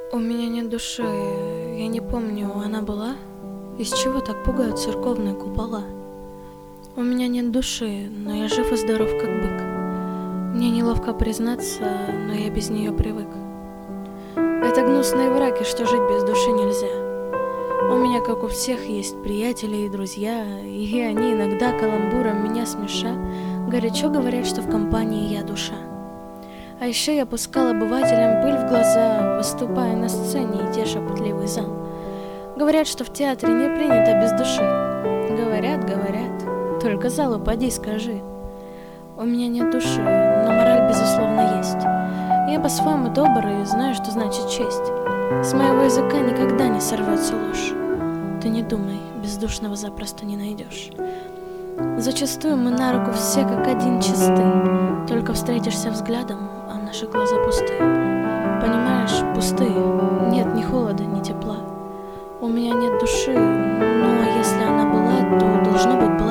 У меня нет души, я не помню, она была? Из чего так пугают церковные купола? У меня нет души, но я жив и здоров, как бык. Мне неловко признаться, но я без нее привык. Это гнусные враки, что жить без души нельзя. У меня, как у всех, есть приятели и друзья, и они иногда каламбуром меня смеша горячо говорят, что в компании я душа. А еще я пускал обывателям пыль в глаза, выступая на сцене и теша пытливый зал. Говорят, что в театре не принято без души. Говорят, только залу поди скажи. У меня нет души, но мораль безусловно есть. Я по-своему добр и знаю, что значит честь. С моего языка никогда не сорвется ложь. Ты не думай, бездушного запросто не найдешь. Зачастую мы на руку все как один чисты. Только встретишься взглядом, а наши глаза пустые. Понимаешь, пустые. Нет ни холода, ни тепла. У меня нет души, но если она была, то должно быть была.